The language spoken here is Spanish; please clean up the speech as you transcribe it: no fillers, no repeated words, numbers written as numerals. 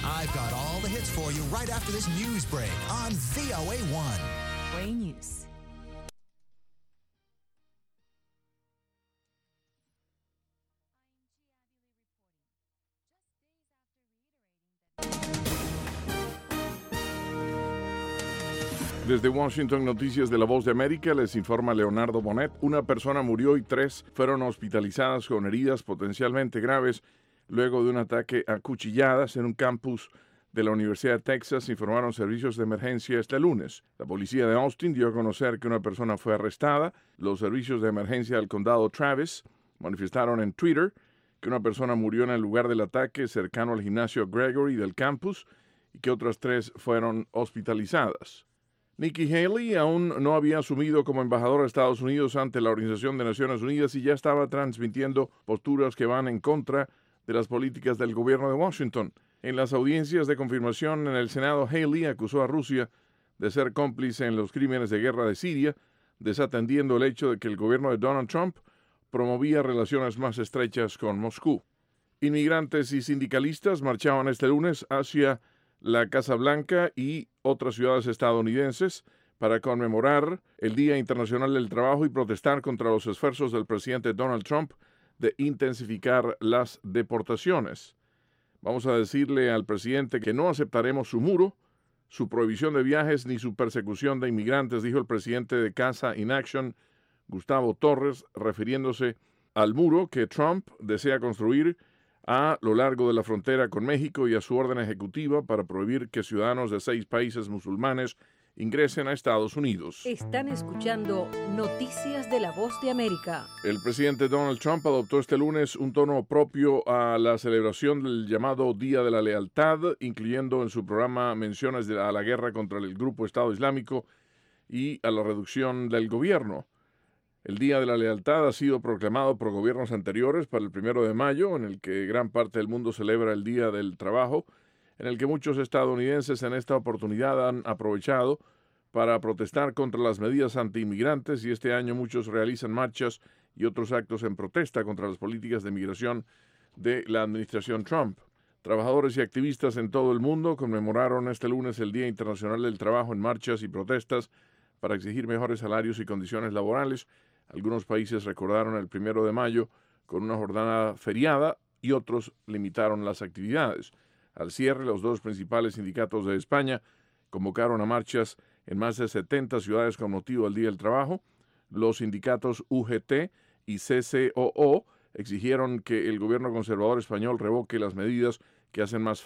I've got all the hits for you right after this news break on VOA1. Way News. Desde Washington, Noticias de la Voz de América, les informa Leonardo Bonet. Una persona murió y 3 fueron hospitalizadas con heridas potencialmente graves luego de un ataque a cuchilladas en un campus de la Universidad de Texas, informaron servicios de emergencia este lunes. La policía de Austin dio a conocer que una persona fue arrestada. Los servicios de emergencia del condado Travis manifestaron en Twitter que una persona murió en el lugar del ataque cercano al gimnasio Gregory del campus y que otras 3 fueron hospitalizadas. Nikki Haley aún no había asumido como embajadora de Estados Unidos ante la Organización de Naciones Unidas y ya estaba transmitiendo posturas que van en contra de las políticas del gobierno de Washington. En las audiencias de confirmación en el Senado, Haley acusó a Rusia de ser cómplice en los crímenes de guerra de Siria, desatendiendo el hecho de que el gobierno de Donald Trump promovía relaciones más estrechas con Moscú. Inmigrantes y sindicalistas marchaban este lunes hacia la Casa Blanca y otras ciudades estadounidenses para conmemorar el Día Internacional del Trabajo y protestar contra los esfuerzos del presidente Donald Trump de intensificar las deportaciones. Vamos a decirle al presidente que no aceptaremos su muro, su prohibición de viajes ni su persecución de inmigrantes, dijo el presidente de Casa in Action, Gustavo Torres, refiriéndose al muro que Trump desea construir a lo largo de la frontera con México y a su orden ejecutiva para prohibir que ciudadanos de 6 países musulmanes ingresen a Estados Unidos. Están escuchando Noticias de la Voz de América. El presidente Donald Trump adoptó este lunes un tono propio a la celebración del llamado Día de la Lealtad, incluyendo en su programa menciones a la guerra contra el grupo Estado Islámico y a la reducción del gobierno. El Día de la Lealtad ha sido proclamado por gobiernos anteriores para el 1 de mayo, en el que gran parte del mundo celebra el Día del Trabajo, en el que muchos estadounidenses en esta oportunidad han aprovechado para protestar contra las medidas antiinmigrantes y este año muchos realizan marchas y otros actos en protesta contra las políticas de migración de la administración Trump. Trabajadores y activistas en todo el mundo conmemoraron este lunes el Día Internacional del Trabajo en marchas y protestas para exigir mejores salarios y condiciones laborales. Algunos países recordaron el 1 de mayo con una jornada feriada y otros limitaron las actividades. Al cierre, los 2 principales sindicatos de España convocaron a marchas en más de 70 ciudades con motivo del Día del Trabajo. Los sindicatos UGT y CCOO exigieron que el gobierno conservador español revoque las medidas que hacen más